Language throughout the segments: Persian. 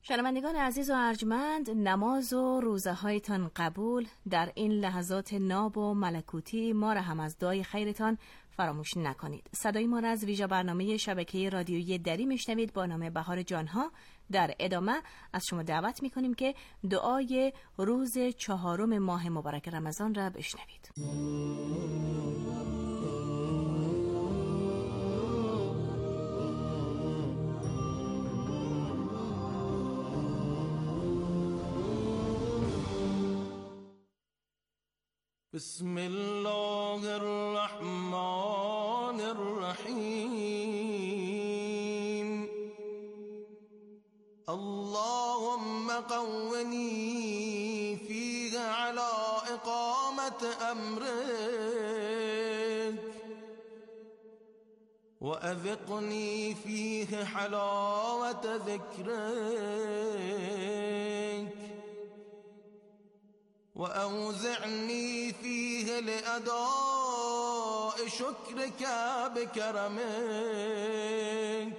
شنوندگان عزیز و ارجمند، نماز و روزه هایتان قبول. در این لحظات ناب و ملکوتی ما را هم از دعای خیرتان فراموش نکنید. صدای ما را از ویژه برنامه شبکه رادیویی دری میشنوید با نام بهار جانها. در ادامه از شما دعوت میکنیم که دعای روز 4 ماه مبارک رمضان را بشنوید. بسم الله الرحمن الرحیم. اللهم قونی فیه علی اقامت امرک و اذقنی فیه حلاوت ذکرک و اوزعنی فیه لأداء شکرک بکرمک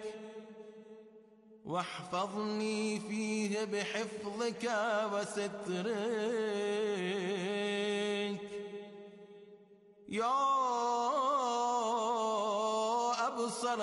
واحفظنی فیه بحفظک و سترک یا ابصر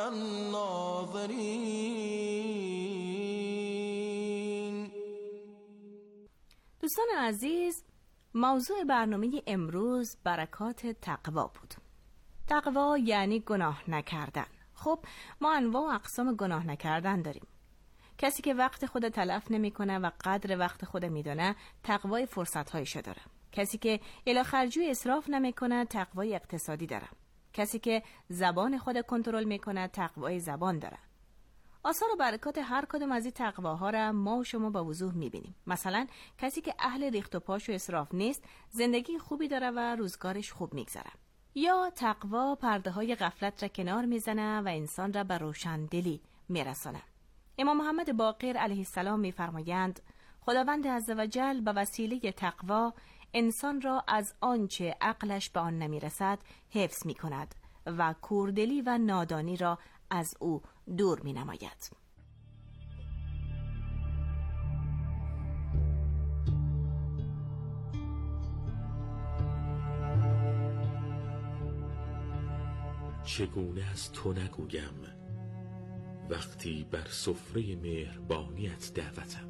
الناظرین. دوستان عزیز، موضوع برنامه امروز برکات تقوا بود. تقوا یعنی گناه نکردن. خب ما انواع و اقسام گناه نکردن داریم. کسی که وقت خود تلف نمیکنه و قدر وقت خود میدونه تقوای فرصت‌هایش داره. کسی که الی خرجی اسراف نمیکنه تقوای اقتصادی داره. کسی که زبان خود کنترل میکنه تقوای زبان داره. آثار و برکات هر کدوم از این تقواها را ما و شما به وضوح میبینیم. مثلا کسی که اهل ریخت و پاش و اسراف نیست زندگی خوبی داره و روزگارش خوب میگذره. یا تقوا پرده های غفلت را کنار میزنه و انسان را به روشندلی میرسانه. امام محمد باقر علیه السلام میفرمایند خداوند عزوجل به وسیله تقوا انسان را از آنچه عقلش به آن نمیرسد حفظ میکند و کوردلی و نادانی را از او دور می نماید. چگونه از تو نگویم وقتی بر سفره مهربانیت دعوتم؟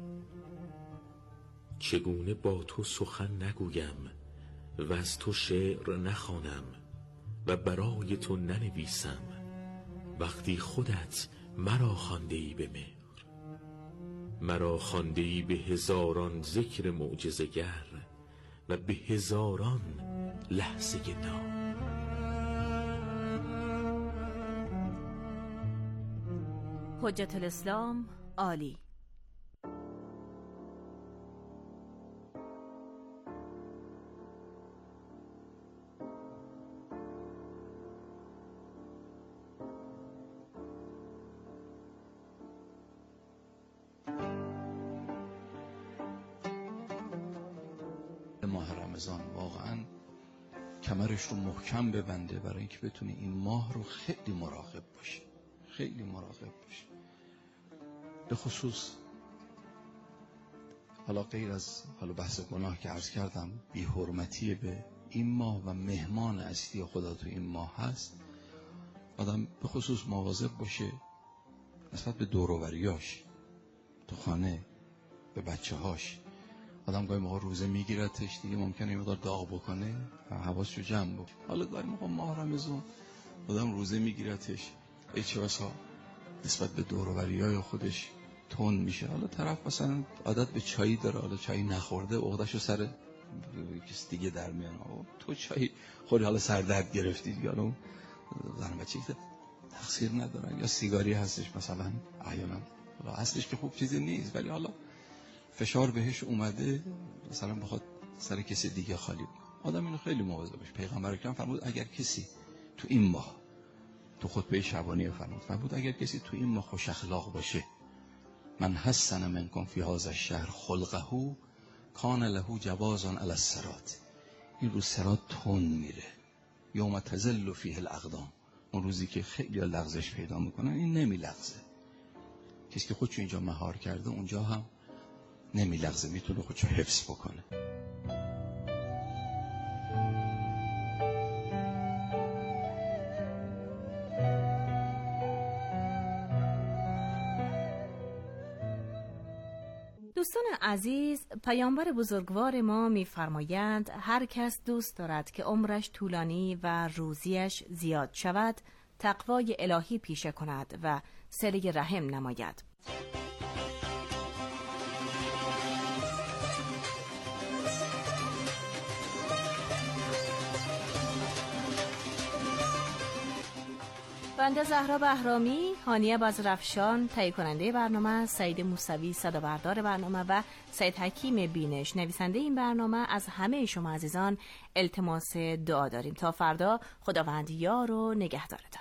چگونه با تو سخن نگویم و از تو شعر نخوانم و برای تو ننویسم وقتی خودت مرا خوانده‌ای به مهر، مرا خوانده‌ای به هزاران ذکر معجزه‌گر و به هزاران لحظه نام. حجت الاسلام عالی. ماه رمضان واقعا کمرش رو محکم ببنده برای اینکه بتونه این ماه رو خیلی مراقب باشه، خیلی مراقب باشه. به خصوص حالا غیر از بحث گناه که عرض کردم، بی حرمتی به این ماه و مهمان اصلی خدا تو این ماه هست، آدم به خصوص مواظب باشه نسبت به دور و بریاش، تو خانه، به بچه هاش. آدم گاهی موقع روزه میگیرتش دیگه ممکنه یه مقدار داغ بکنه و حواسشو جمع بکنه. حالا گاهی موقع ماه رمضان آدم روزه میگیرتش چه بسا نسبت به دور و بریای خودش تند میشه. حالا طرف مثلا عادت به چایی داره، حالا چایی نخورده عقده‌شو سر کس دیگه در میاره. تو چای خوری حالا سردرد گرفتی دیگه، حالا زن بچه تقصیر ندارن. یا سیگاری هستش مثلا احیانا، حالا اصلش که خوب چیزی نیست ولی حالا فشار بهش اومده مثلا بخواد سر کسی دیگه خالی بکنه. آدم اینو خیلی مواظب باشه. پیغمبر اکرم فرمود اگر کسی تو این ماه، تو خطبه شبانی فرمود اگر کسی تو این ماه خوش اخلاق باشه، من حسن منکم فی هذا الشهر خلقه کان له جوازا علی الصراط. این رو صراط تون میره، یوم تزل فیه الاقدام، اون روزی که خیلی لغزش پیدا میکنن این نمیلغزه. کسی که خودشو اینجا مهار کرده اونجا هم نمیلغزه، میتونه خودشو حفظ بکنه. دوستان عزیز، پیامبر بزرگوار ما می‌فرمایند هر کس دوست دارد که عمرش طولانی و روزیش زیاد شود، تقوای الهی پیشه کند و صله رحم نماید. بنده زهرا بهرامی، هانیه بازرفشان تهیه کننده برنامه، سعید موسوی صدابردار برنامه و سید حکیم بینش نویسنده این برنامه از همه شما عزیزان التماس دعا داریم تا فردا. خداوند یار و نگهدارتان.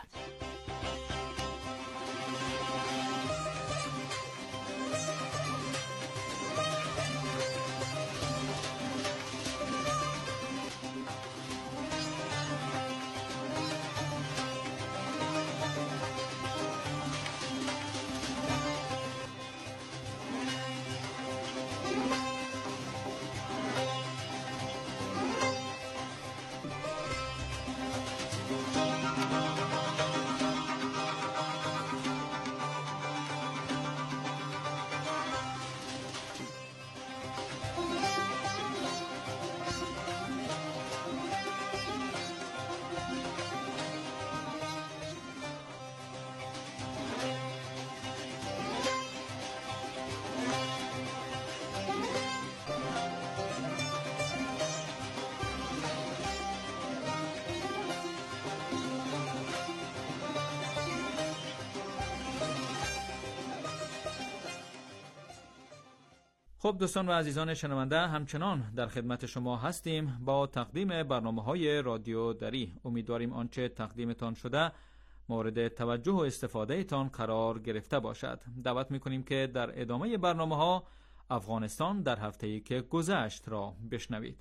خب دوستان و عزیزان شنونده، همچنان در خدمت شما هستیم با تقدیم برنامه‌های رادیو دری. امیدواریم آنچه تقدیمتان شده مورد توجه و استفاده تان قرار گرفته باشد. دعوت می‌کنیم که در ادامه برنامه‌ها افغانستان در هفته‌ای که گذشت را بشنوید.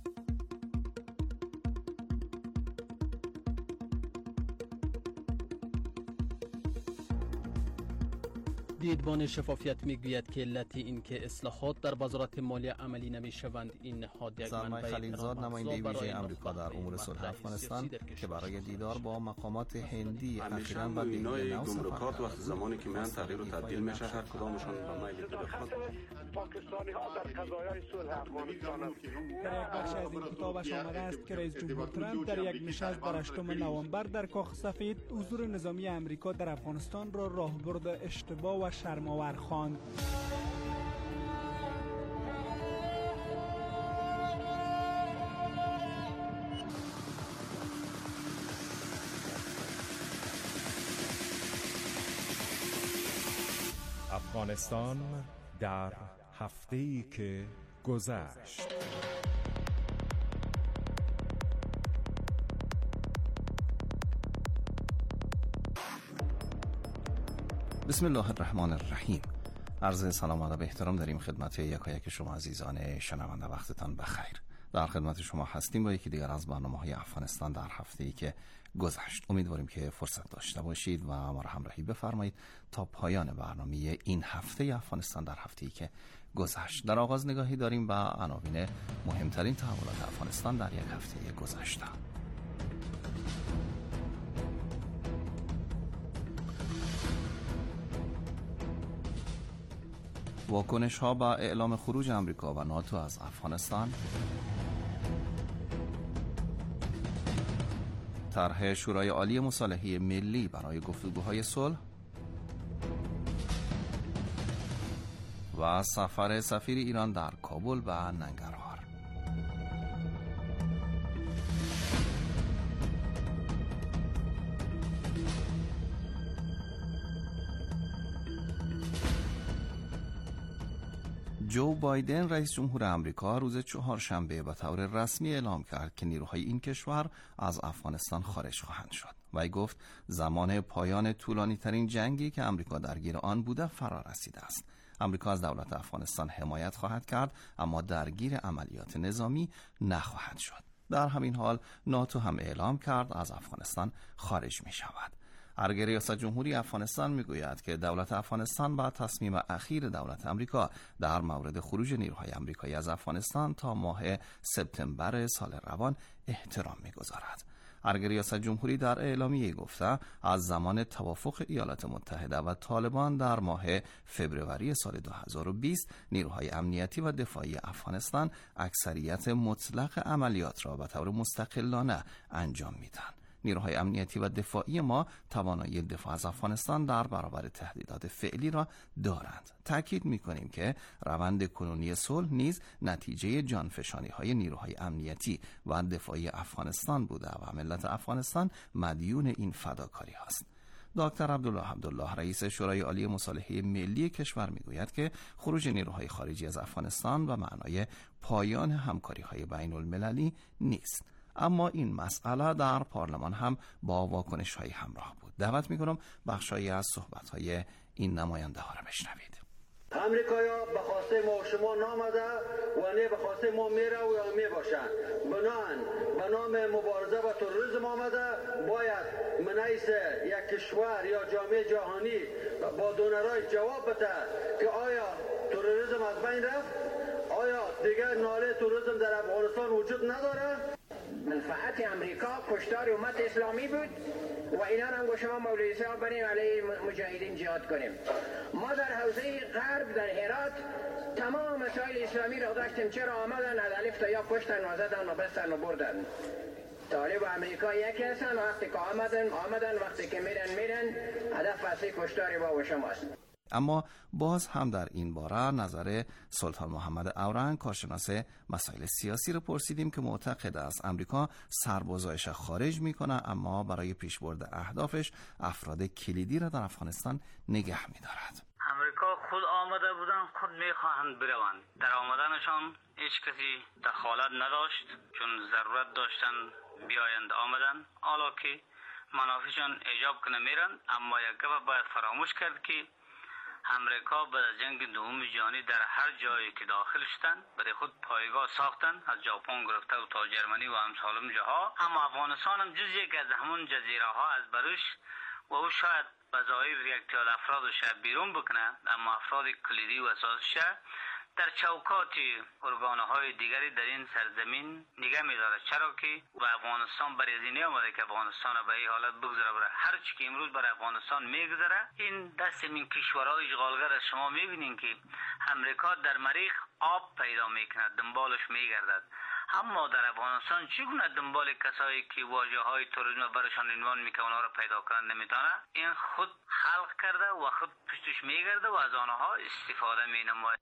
دیدبان شفافیت میگوید که علت این که اصلاحات در وزارت مالیه عملی نمیشوند این نهاد یک سرمای خلیلزاد نماینده ویژه آمریکا در امور صلح افغانستان که برای دیدار با مقامات هندی اخیراً به دهلی نو گمرکات وقت زمانی که میان تغییر و تبدیل میشه هر کدامشون به میل خود. پاکستانی ها در قضایای صلح افغانستان است. در یک بخش از این کتابش آمده است که رئیس جمهور ترامپ در یک نشست در 8 نوامبر در کاخ سفید حضور نظامی آمریکا در افغانستان را راهبرد اشتباه و شرم‌آور خواند. افغانستان در هفته‌ای که گذشت. بسم الله الرحمن الرحیم. عرض سلام و ادب احترام داریم خدمت یکایک شما عزیزان شنونده. وقتتان بخیر. در خدمت شما هستیم با یکی دیگر از برنامه‌های افغانستان در هفته‌ای که گذشت. امیدواریم که فرصت داشته باشید و ما را همراهی بفرمایید تا پایان برنامه این هفته افغانستان در هفته‌ای که گذشت. در آغاز نگاهی داریم به عناوین مهمترین تحولات افغانستان در یک هفته گذشته. واکنش ها به اعلام خروج آمریکا و ناتو از افغانستان، طرح شورای عالی مصالحه ملی برای گفتگوهای صلح و سفر سفیر ایران در کابل و ننگرهار. جو بایدن رئیس جمهور آمریکا روز چهارشنبه به طور رسمی اعلام کرد که نیروهای این کشور از افغانستان خارج خواهند شد. وی گفت زمان پایان طولانی ترین جنگی که آمریکا درگیر آن بوده فرا رسیده است. آمریکا از دولت افغانستان حمایت خواهد کرد اما درگیر عملیات نظامی نخواهد شد. در همین حال ناتو هم اعلام کرد از افغانستان خارج می شود. ارگه ریاست جمهوری افغانستان میگوید که دولت افغانستان با تصمیم اخیر دولت امریکا در مورد خروج نیروهای امریکایی از افغانستان تا ماه سپتامبر سال روان احترام میگذارد. ارگه ریاست جمهوری در اعلامیه گفته از زمان توافق ایالات متحده و طالبان در ماه فوریه سال 2020 نیروهای امنیتی و دفاعی افغانستان اکثریت مطلق عملیات را به طور مستقلانه انجام میدن. نیروهای امنیتی و دفاعی ما توانایی دفاع از افغانستان در برابر تهدیدات فعلی را دارند. تأکید می‌کنیم که روند کنونی صلح نیز نتیجه جانفشانی‌های نیروهای امنیتی و دفاعی افغانستان بوده و ملت افغانستان مدیون این فداکاری است. دکتر عبدالله رئیس شورای عالی مصالحه ملی کشور میگوید که خروج نیروهای خارجی از افغانستان به معنای پایان همکاری‌های بین‌المللی نیست. اما این مسئله در پارلمان هم با واکنش‌های همراه بود. دعوت می‌کنم بخشایی از صحبت‌های این نماینده ها را بشنوید. امریکایا به خواسته ما و شما نامده و نه به خواسته ما میره و یا میباشند. بنان به نام مبارزه با تروریسم آمده، باید منعیس یک کشور یا جامعه جهانی با دونرای جواب بده که آیا تروریسم از بین رفت؟ آیا دیگر ناله تروریسم در افغانستان وجود نداره؟ منفعت امریکا کشتار امت اسلامی بود و اینا هم شما مولوی صاحب بریم علیه مجاهدین جهاد کنیم. ما در حوزه غرب در هرات تمام مسائل اسلامی را داشتیم، چرا آمدن از الف تا یا کشتن و زدن و بستن و بردن. طالب و امریکا یکی هستن، وقتی که آمدن وقتی که میرن هدف اصلی کشتار با و شماست. اما باز هم در این باره نظر سلطان محمد اورنگ کارشناس مسائل سیاسی رو پرسیدیم که معتقد است امریکا سربازایش خارج میکنه اما برای پیشبرد اهدافش افراد کلیدی را در افغانستان نگه میدارد. امریکا خود آمده بودن، خود میخواهند بروند. در آمدنشان هیچ کسی دخالت نداشت، چون ضرورت داشتن بیایند آمدن. حالا که منافعشان ایجاب کنه میرن، اما یک گپ باید فراموش کرد که امریکا بعد از جنگ دوم جهانی در هر جایی که داخل شدن برای خود پایگاه ساختن، از ژاپن گرفته و تا جرمنی و امثال جاها. اما افغانستان هم جز یک از همون جزیره ها از بروش و او شاید بظاهر یک تعداد افرادش بیرون بکنه، اما افراد کلیدی و اساسش در چوکات ارگانهای دیگری در این سرزمین نگه می‌داره. چرا که به افغانستان برای از این آمده که افغانستان به این حالت بگذاره. برای هر چی که امروز برای افغانستان میگذره این دست این کشورهای اشغالگر از شما میبینین که امریکا در مریخ آب پیدا میکنه، دنبالش میگردد. اما در افغانستان چگونه دنبال کسایی که واژه‌های تروریسم برشان عنوان میکنه اونها را پیدا کردن نمیتونه؟ این خود خلق کرده و خود پشتش میگرده و از آنها استفاده مینماید.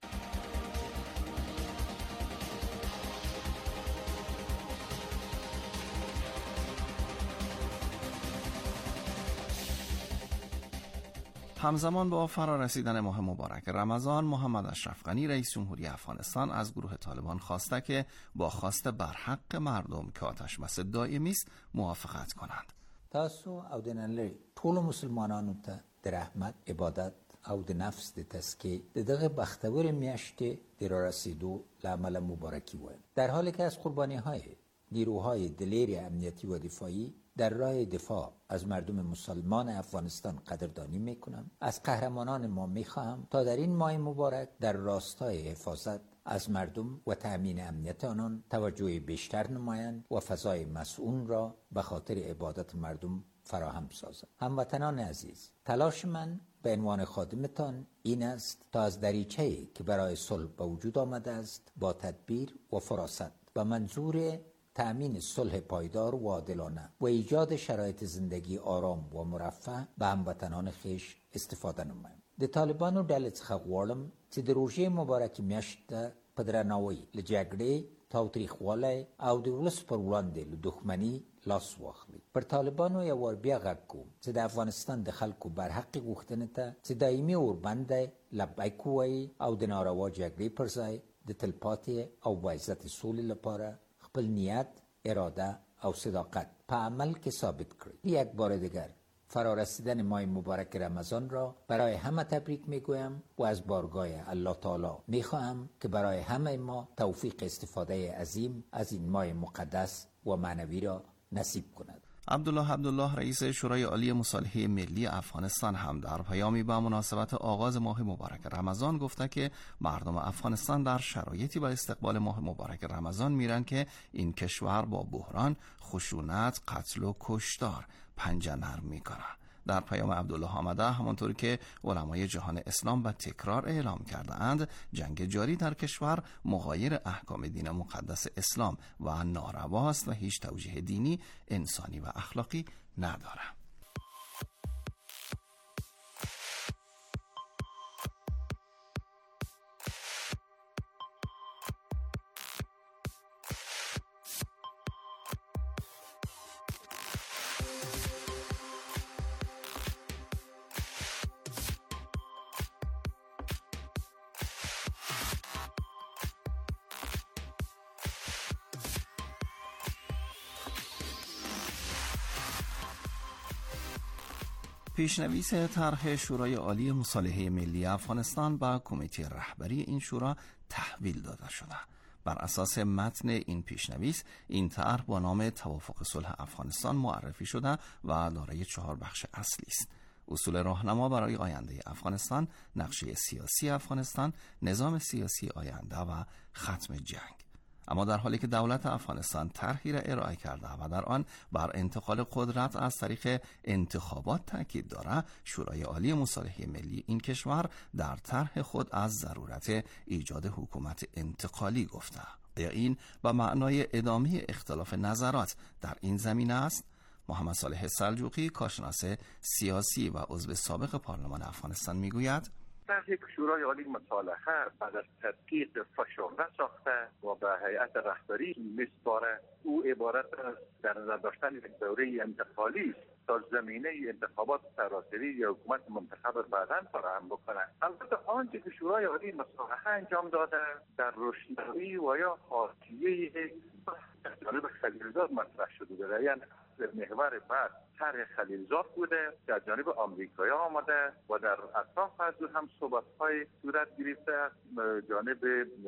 همزمان با فرارسیدن ماه مبارک رمضان، محمد اشرف غنی رئیس جمهوری افغانستان از گروه طالبان خواسته که با خواست برحق مردم که آتش بس دائمی است موافقت کنند. تاسو او د نړۍ ټول مسلمانانو ته د رحمت، عبادت او د نفس د تزکیه د دغه بختور میاشتې د رارسیدو له امله مبارکي وایم. در حالی که از قربانی‌های نیروهای دلیر امنیتی و دفاعی در راه دفاع از مردم مسلمان افغانستان قدردانی میکنم، از قهرمانان ما میخواهم تا در این ماه مبارک در راستای حفاظت از مردم و تأمین امنیت آنان توجه بیشتر نمایند و فضای مسئول را به خاطر عبادت مردم فراهم سازند. هموطنان عزیز، تلاش من به عنوان خادمتان این است تا از دریچه‌ای که برای صلح به وجود آمده است با تدبیر و فراست و منظور تأمین صلح پایدار و عادلانه و ایجاد شرایط زندگی آرام و مرفه به هموطنان خویش استفاده نمایم. د طالبانو ډلې څخه غواړم چې د روژې مبارکې میاشت ته په درناوي له جګړې، تاوتریخوالۍ او د ولس پر وړاندې له دښمني لاس واخلي. پر طالبانو یو وار بیا غږ کوم چې د افغانستان د خلکو برحقې غوښتنې ته چې دایمي اوربند دی لبیک ووایي او د ناروا جګړې پر ځای د تلپاتې او باعزت سولې لپاره خپل نیت، اراده او صداقت په عمل کې ثابت کړي. یک بار دیگر فرارسیدن ماه مبارک رمضان را برای همه تبریک میگویم و از بارگاه الله تعالی میخواهم که برای همه ما توفیق استفاده عظیم از این ماه مقدس و معنوی را نصیب کند. عبدالله رئیس شورای عالی مصالحه ملی افغانستان هم در پیامی به مناسبت آغاز ماه مبارک رمضان گفته که مردم افغانستان در شرایطی به استقبال ماه مبارک رمضان میرن که این کشور با بحران، خشونت، قتل و کشتار پنجه نرم میکنه. در پیام عبدالله آمده همانطور که علمای جهان اسلام به تکرار اعلام کرده اند جنگ جاری در کشور مغایر احکام دین مقدس اسلام و نارواست و هیچ توجیه دینی، انسانی و اخلاقی نداره. پیشنویس طرح شورای عالی مصالحه ملی افغانستان به کمیته رهبری این شورا تحویل داده شده. بر اساس متن این پیشنویس این طرح با نام توافق صلح افغانستان معرفی شده و دارای 4 بخش اصلی است: اصول راهنما برای آینده افغانستان، نقشه سیاسی افغانستان، نظام سیاسی آینده و ختم جنگ. اما در حالی که دولت افغانستان طرحی را ارائه کرده و در آن بر انتقال قدرت از طریق انتخابات تاکید دارد، شورای عالی مصالحه ملی این کشور در طرح خود از ضرورت ایجاد حکومت انتقالی گفته. آیا این به معنای ادامه اختلاف نظرات در این زمینه است؟ محمد صالح سلجوقی، کارشناس سیاسی و عضو سابق پارلمان افغانستان میگوید طرحی که شورای عالی مصالحه بعد از تدقیق فشرده ساخته و به هیئت رهبری میسپاره، او عبارت است در نظر داشتن یک دوره انتقالی تا زمینه انتخابات سراسری یا حکومت منتخب بعداً فراهم بکنه. البته آنچه که شورای عالی مصالحه انجام داده در روشنایی و یا حاشیه از جانب خلیلزاد مطرح شده بوده، یعنی در محور بعد طرح خلیلزاد بوده، در جانب آمریکایی آمده و در اطراف از او هم صحبت‌های صورت گرفته جانب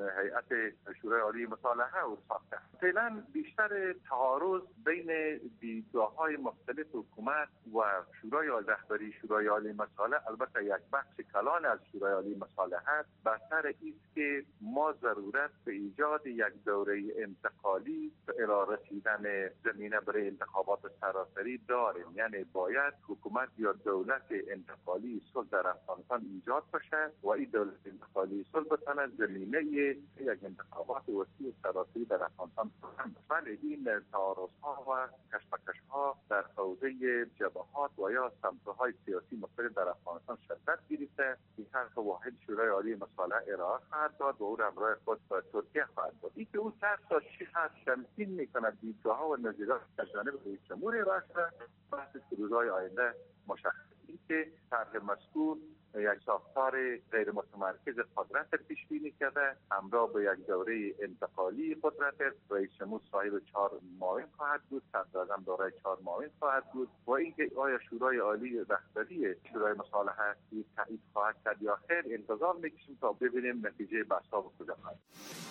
هیئت شورای عالی مصالحه و ساخته. فعلا بیشتر تعارض بین دیدگاه‌های مختلف حکومت و شورای رهبری شورای عالی مصالحه، البته یک بخش کلان از شورای عالی مصالحه، بر سر است که ما ضرورت به ایجاد یک دوره انتقالی الی رسیدن زمینه برای انتخابات سراسری داریم. یعنی باید حکومت یا دولت انتقالی صلح در افغانستان ایجاد بشه و این دولت انتقالی صلح بتونه زمینه یک انتخابات وسیع سراسری در افغانستان فراهم بشه. ولی این تعارض‌ها و کشمکش‌ها در حوزه جبهات و یا سمت‌های سیاسی مختلف در افغانستان شدت گرفته. این طرح واحد شورای عالی مصالحه ارائه خواهد داد و او را همراه خود به ترکیه خواهد داد. این که او طرح تا چی حد تمثیل می‌کند دیدگاه‌ها و نظریات از جانب رئیس جمهور ارائه شده، بحث روزهای آینده مشخص. این که طرح مذکور یک ساختار غیر متمرکز قدرت پیش بینی کرده، همراه به یک دوره انتقالی قدرت. رئیس جمهور صاحب 4 معاون خواهد بود، صدراعظم دارای 4 معاون خواهد بود و اینکه آیا شورای عالی رهبری شورای مصالحه تایید خواهد کرد یا خیر، انتظار میکشیم تا ببینیم نتیجه بحث‌ها به کجا خواهد.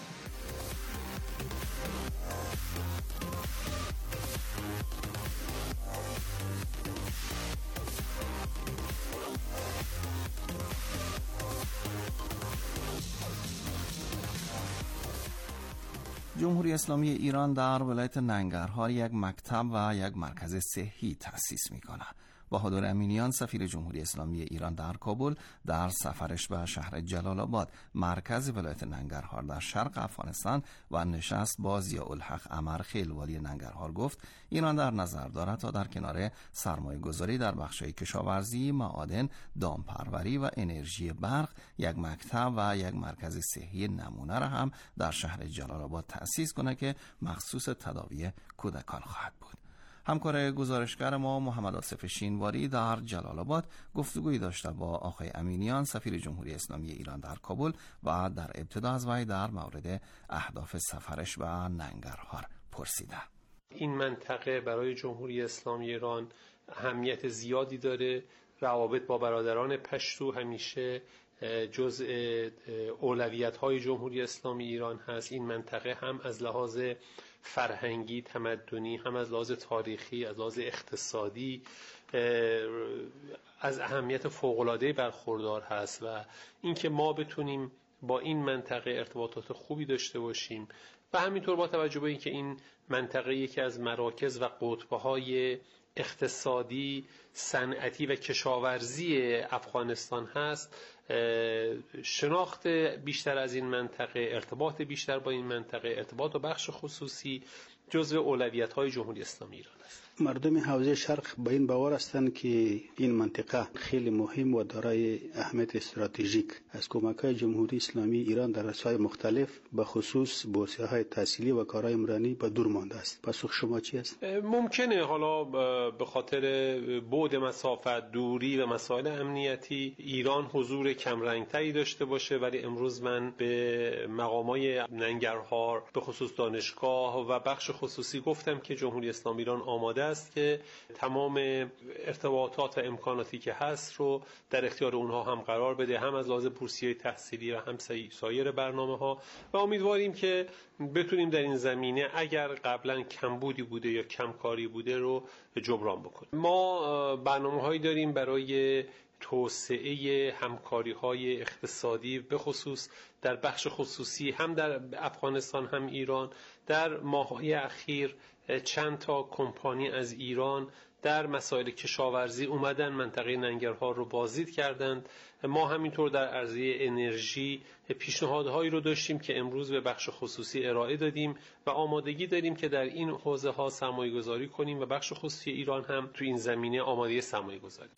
جمهوری اسلامی ایران در ولایت ننگرهار یک مکتب و یک مرکز صحی تأسیس می‌کند. بهادر امینیان، سفیر جمهوری اسلامی ایران در کابل، در سفرش به شهر جلال آباد، مرکز ولایت ننگرهار در شرق افغانستان و نشست با ضیاءالحق امرخیل والی ننگرهار گفت ایران در نظر دارد تا در کنار سرمایه گذاری در بخش‌های کشاورزی، معادن، دامپروری و انرژی برق، یک مکتب و یک مرکز صحی نمونه را هم در شهر جلال آباد تأسیس کند که مخصوص تداوی کودکان خواهد بود. همکار گزارشگر ما محمد آصف شینواری در جلال آباد گفتگویی داشته با آقای امینیان، سفیر جمهوری اسلامی ایران در کابل و در ابتدا از وی در مورد اهداف سفرش به ننگرهار پرسیده. این منطقه برای جمهوری اسلامی ایران اهمیت زیادی داره. روابط با برادران پشتو همیشه جزء اولویت‌های جمهوری اسلامی ایران هست. این منطقه هم از لحاظ فرهنگی، تمدنی، هم از لحاظ تاریخی، از لحاظ اقتصادی از اهمیت فوق‌العاده‌ای برخوردار هست و اینکه ما بتونیم با این منطقه ارتباطات خوبی داشته باشیم و همینطور با توجه به اینکه این منطقه یکی از مراکز و قطب‌های اقتصادی، صنعتی و کشاورزی افغانستان هست، شناخت بیشتر از این منطقه، ارتباط بیشتر با این منطقه، ارتباط با بخش خصوصی جزو اولویت‌های جمهوری اسلامی ایران است. مردم حوزه شرق به این باور هستند که این منطقه خیلی مهم و دارای اهمیت استراتژیک از کمک‌های جمهوری اسلامی ایران در رسای مختلف به خصوص بورسیه‌های تحصیلی و کارهای عمرانی به دور مانده است. پاسخ شما چی است؟ ممکنه حالا به خاطر بعد مسافت، دوری و مسائل امنیتی ایران حضور کمرنگتری داشته باشه، ولی امروز من به مقامای ننگرهار به خصوص دانشگاه و بخش خصوصی گفتم که جمهوری اسلامی ایران آماده است که تمام ارتباطات و امکاناتی که هست رو در اختیار اونها هم قرار بده، هم از لحاظ بورسیه تحصیلی و هم سایر برنامه‌ها، و امیدواریم که بتونیم در این زمینه اگر قبلا کمبودی بوده یا کمکاری بوده رو جبران بکنیم. ما برنامه‌هایی داریم برای توسعه همکاری‌های اقتصادی به خصوص در بخش خصوصی، هم در افغانستان هم ایران. در ماه‌های اخیر چند تا کمپانی از ایران در مسائل کشاورزی اومدن منطقه ننگرهار رو بازدید کردند. ما همینطور در عرصه انرژی پیشنهادهایی رو داشتیم که امروز به بخش خصوصی ارائه دادیم و آمادگی داریم که در این حوزه ها سرمایه گذاری کنیم و بخش خصوصی ایران هم تو این زمینه آماده سرمایه گذاری.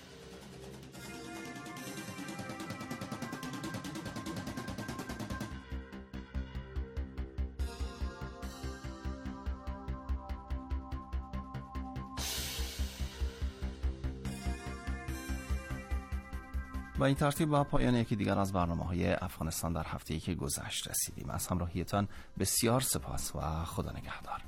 با این ترتیب با پایان یکی دیگر از برنامه‌های افغانستان در هفته‌ای که گذشت رسیدیم. از همراهیتان بسیار سپاس و خدا نگهدار.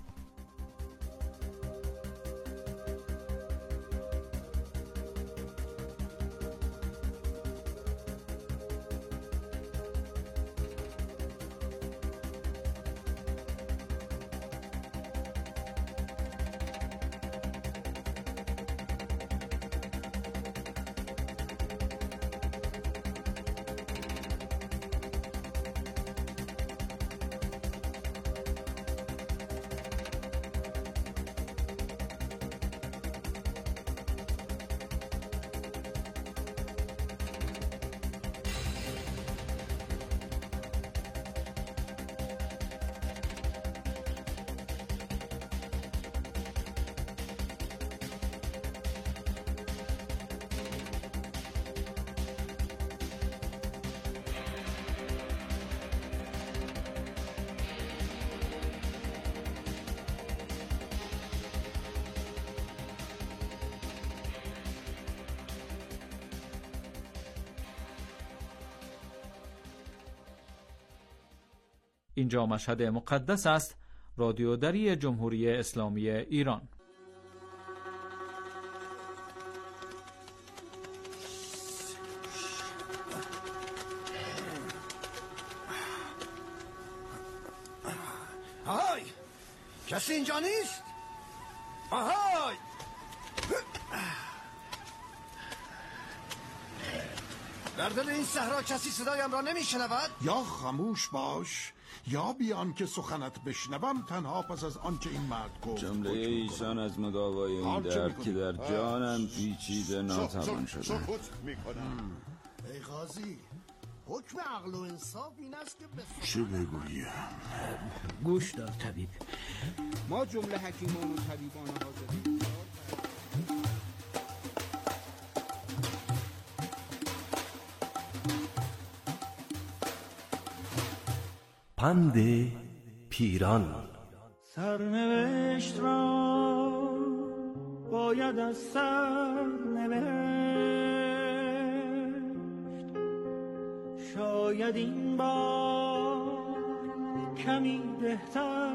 اینجا مشهد مقدس است، رادیو دری جمهوری اسلامی ایران. آهای، کسی اینجا نیست؟ آهای، در دل این صحرا کسی صدایم را نمیشنود؟ یا خاموش باش یا بیان که سخنت بشنوم، تنها پس از آنچه این مرد گفت. جمله ایشان از مداوای این درد که در جانم پیچیده ناتوان شده. سکوت میکنم. ای قاضی، حکم عقل و انصاف این است که چه بگویم؟ گوش دار طبیب، ما جمله حکیمان و طبیبان حاضرین پند پیران. سرنوشت را باید از سر نوشت، شاید این بار کمی بهتر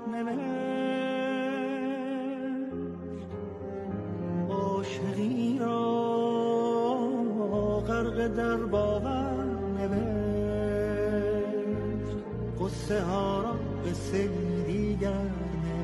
نوشت، عاشقی را غرق در باور نوشت، قصه ها را قصه دیگر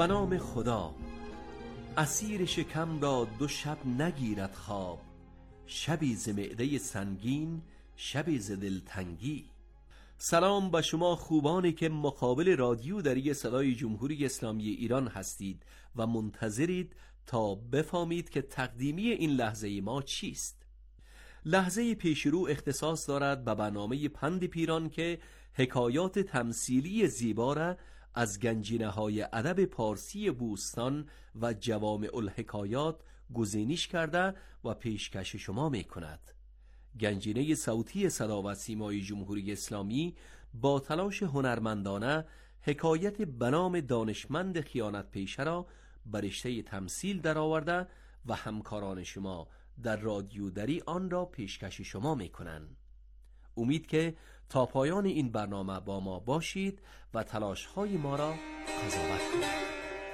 به نام خدا. اسیر شکم را 2 شب نگیرد خواب، شبی ز معده سنگین، شبی ز دلتنگی. سلام به شما خوبانی که مقابل رادیو دری صدای جمهوری اسلامی ایران هستید و منتظرید تا بفهمید که تقدیمی این لحظه ما چیست. لحظه پیشرو اختصاص دارد به برنامه پند پیران که حکایات تمثیلی زیبا را از گنجینه‌های ادب پارسی بوستان و جوامع الحکایات گزینش کرده و پیشکش شما می‌کند. گنجینه صوتی صدا و سیمای جمهوری اسلامی با تلاش هنرمندانه حکایت به نام دانشمند خیانت پیشه را به رشته تمثیل درآورده و همکاران شما در رادیو دری آن را پیشکش شما می‌کنند. امید که تا پایان این برنامه با ما باشید و تلاش‌های ما را قضاوت کنید.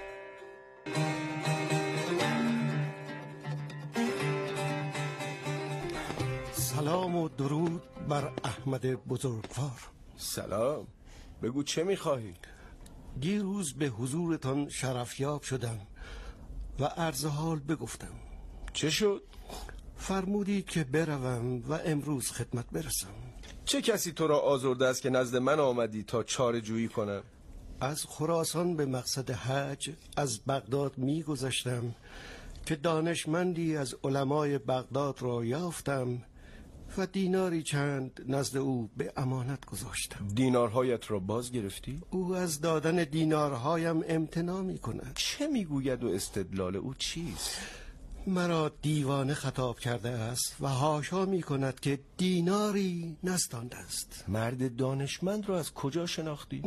سلام و درود بر احمد بزرگوار. سلام، بگو چه می‌خواهی؟ دیروز به حضورتان شرفیاب شدم و عرض حال بگفتم. چه شد؟ فرمودید که بروم و امروز خدمت برسم. چه کسی تو را آزرده است که نزد من آمدی تا چاره جویی کنم؟ از خراسان به مقصد حج از بغداد می گذشتم که دانشمندی از علمای بغداد را یافتم و دیناری چند نزد او به امانت گذاشتم. دینارهایت را باز گرفتی؟ او از دادن دینارهایم امتناع می کند. چه میگوید و استدلال او چیست؟ مرا دیوانه خطاب کرده است و حاشا می کند که دیناری نستانده است. مرد دانشمند را از کجا شناختی؟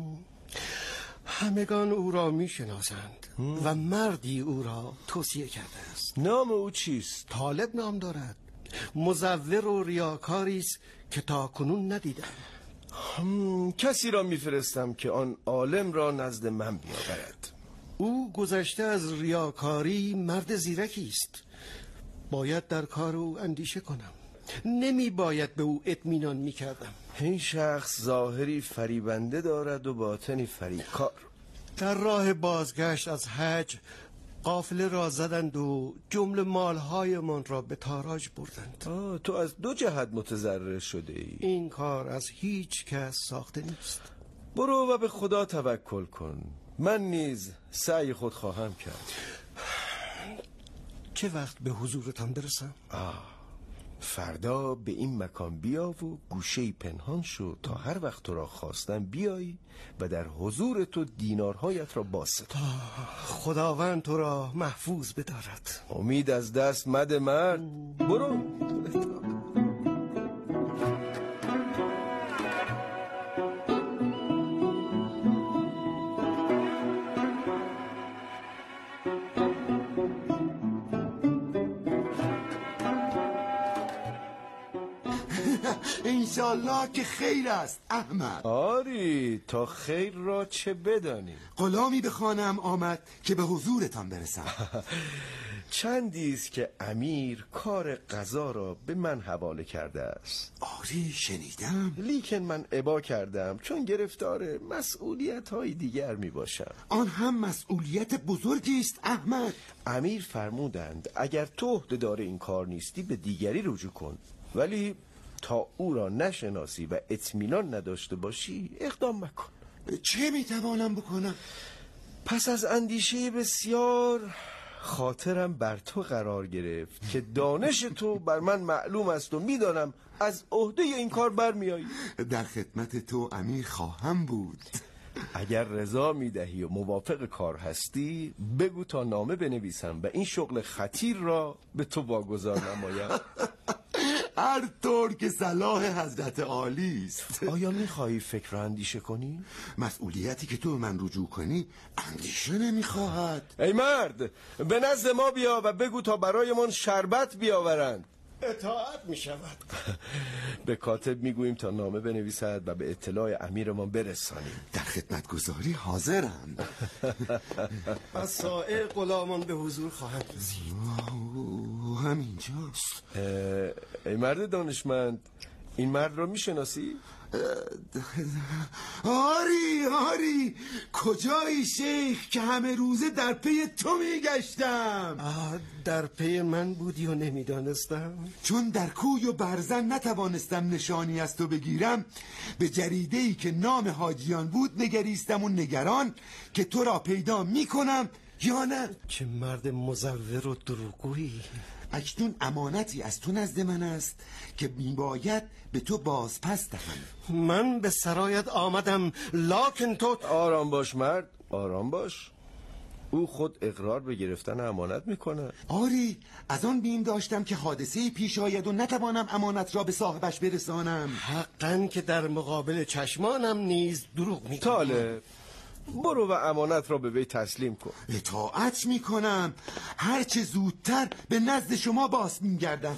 همگان او را می شناسند و مردی او را توصیه کرده است. نام او چیست؟ طالب نام دارد. مزور و ریاکاری است که تا کنون ندیدم. کسی را میفرستم که آن عالم را نزد من بیاورد. او گذشته از ریاکاری مرد زیرکی است. باید در کار او اندیشه کنم. نمی باید به او اطمینان می کردم. این شخص ظاهری فریبنده دارد و باطنی فریبکار. در راه بازگشت از حج قافله را زدند و جمله مالهای من را به تاراج بردند. تو از 2 جهت متضرر شده ای. این کار از هیچ کس ساخته نیست. برو و به خدا توکل کن. من نیز سعی خود خواهم کرد. چه وقت به حضورتان برسم؟ فردا به این مکان بیا و گوشه‌ای پنهان شو تا هر وقت تو را خواستم بیایی و در حضور تو دینارهایت را باستم. خداوند تو را محفوظ بدارد. امید از دست مده مرد. برو. انشالله که خیر است احمد. آری تا خیر را چه بدانی. غلامی به خانه‌ام آمد که به حضورتان برسم. چندی است که امیر کار قضا را به من حواله کرده است. آری شنیدم. لیکن من ابا کردم چون گرفتار مسئولیت های دیگر می باشم. آن هم مسئولیت بزرگی است احمد. امیر فرمودند اگر تو عهده‌دار این کار نیستی به دیگری رجوع کن، ولی تا او را نشناسی و اطمینان نداشته باشی اقدام مکن. چه میتوانم بکنم؟ پس از اندیشه بسیار خاطرم بر تو قرار گرفت که دانش تو بر من معلوم است و میدانم از عهده این کار برمیایی. در خدمت تو امیر خواهم بود. اگر رضا میدهی و موافق کار هستی بگو تا نامه بنویسم و این شغل خطیر را به تو واگذار نمایم. هر طور که صلاح حضرت عالی است. آیا میخواهی فکر و اندیشه کنی؟ مسئولیتی که تو من رجوع کنی اندیشه نمیخواهد. ای مرد به نزد ما بیا و بگو تا برایمان شربت بیاورند. اطاعت می شود. به کاتب میگوییم تا نامه بنویسد و به اطلاع امیرمان برسانیم. در خدمتگزاری حاضرم. از سائر غلامان به حضور خواهد رسید. همینجاست. ای مرد دانشمند این مرد را میشناسی؟ آری کجایی شیخ که همه روزه در پی تو میگشتم؟ در پی من بودی و نمیدانستم. چون در کوی و برزن نتوانستم نشانی از تو بگیرم، به جریده‌ای که نام حاجیان بود نگریستم و نگران که تو را پیدا میکنم یا نه. چه مرد مزور و دروغگویی. اکنون امانتی از تو نزد من است که میباید به تو بازپس دهم. من به سرایت آمدم، لکن تو... آرام باش مرد، آرام باش. او خود اقرار به گرفتن امانت میکنه. آری، از آن بیم داشتم که حادثه‌ای پیش آید و نتوانم امانت را به صاحبش برسانم. حقاً که در مقابل چشمانم نیز دروغ میکنم. طالب، برو و امانت را به وی تسلیم کن. اطاعت میکنم. هرچه زودتر به نزد شما باز میگردم.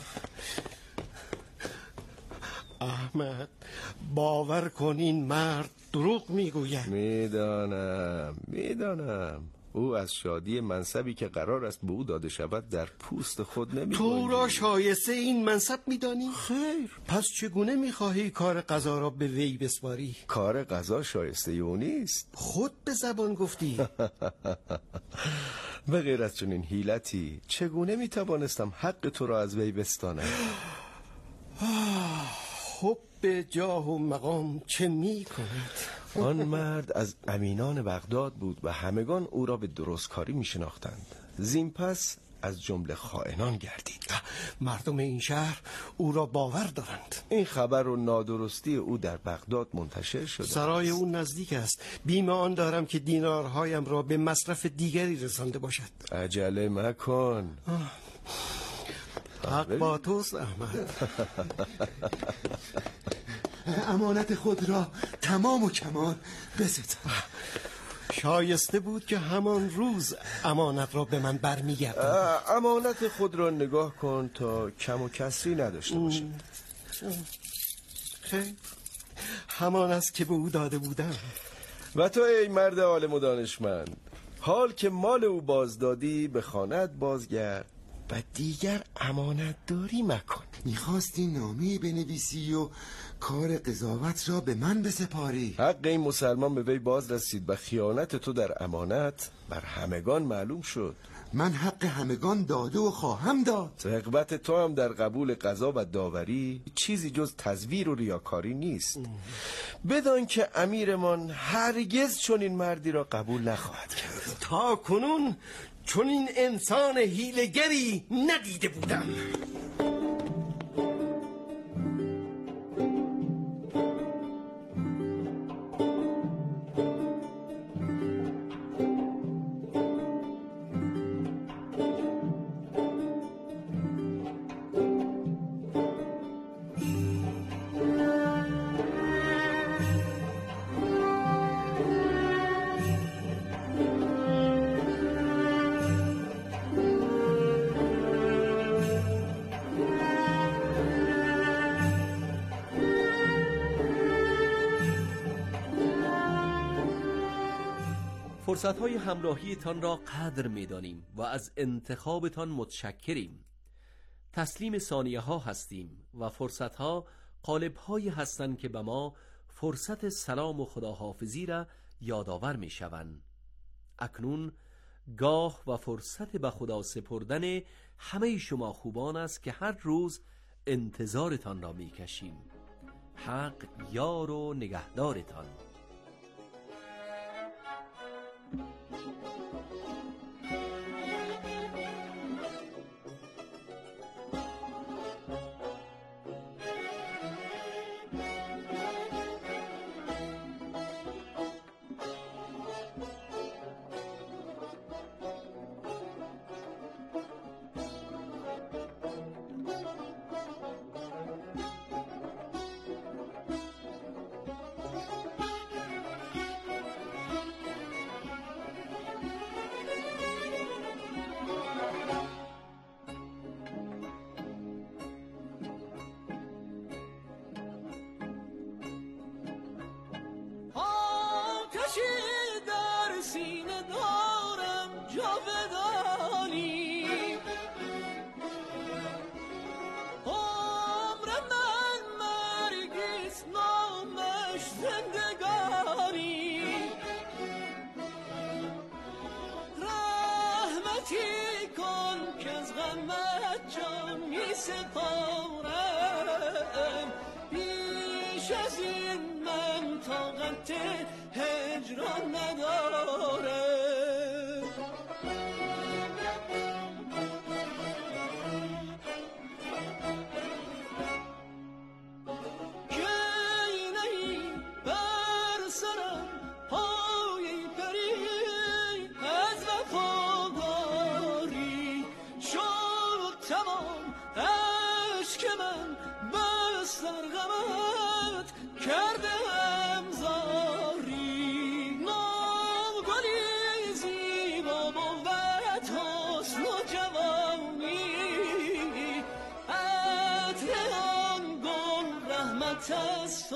احمد، باور کن این مرد دروغ میگوید. میدانم او از شادی منصبی که قرار است به او داده شود در پوست خود نمی‌گنجد. تو را شایسته این منصب میدانی؟ خیر. پس چگونه میخواهی کار قضا را به وی بسپاری؟ کار قضا شایسته او نیست. خود به زبان گفتی. به غیر از چنین حیلتی چگونه میتوانستم حق تو را از وی بستانم؟ حب جاه و مقام چه میکند؟ آن مرد از امینان بغداد بود و همگان او را به درستکاری میشناختند. زین پس از جمله خائنان گردید. مردم این شهر او را باور دارند. این خبر و نادرستی او در بغداد منتشر شده. سرای او نزدیک است. بیم آن دارم که دینارهایم را به مصرف دیگری رسانده باشد. عجله مکن. حق با توست احمد. امانت خود را تمام و کمال بستم. شایسته بود که همان روز امانت را به من برمیگردم. امانت خود را نگاه کن تا کم و کسری نداشته باشد. خیر، همان است که به او داده بودم. و تو ای مرد عالم و دانشمند، حال که مال او بازدادی به خانه‌ات بازگرد و دیگر امانت داری مکن. میخواستی نامه‌ای بنویسی و کار قضاوت را به من بسپاری. حق این مسلمان به وی باز رسید و خیانت تو در امانت بر همگان معلوم شد. من حق همگان داده و خواهم داد. رغبت تو هم در قبول قضا و داوری چیزی جز تزویر و ریاکاری نیست. بدان که امیرمان هرگز چون این مردی را قبول نخواهد کرد. تا کنون چون این انسان حیله‌گری ندیده بودم. فرصت‌های همراهیتان را قدر می‌دانیم و از انتخابتان متشکریم. تسلیم ثانیه‌ها هستیم و فرصت‌ها قالب‌هایی هستند که به ما فرصت سلام و خداحافظی را یادآور می‌شوند. اکنون گاه و فرصت به خدا سپردن همه شما خوبان است که هر روز انتظارتان را می‌کشیم. حق یار و نگهدارتان. سپارم، بیش از این من طاقت هجران ندارم. است و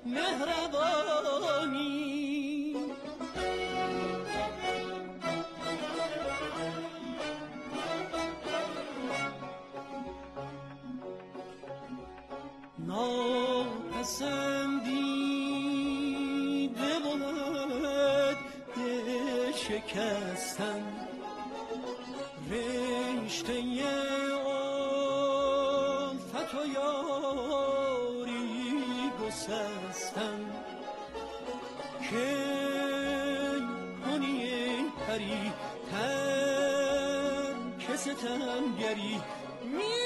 مهربانی. ناپسندیده بود دل شکستن، رشته الفت و یاری گسستن. که کنی پری ترک ستمگری، می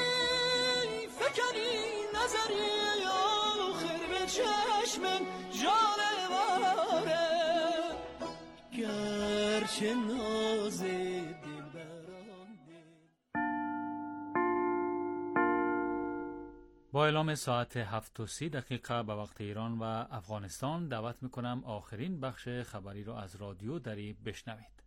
فکنی نظری آخر به چشمم جانواره، گرچه ناز با اعلام ساعت 7:30 به وقت ایران و افغانستان دعوت میکنم آخرین بخش خبری رو از رادیو دری بشنوید.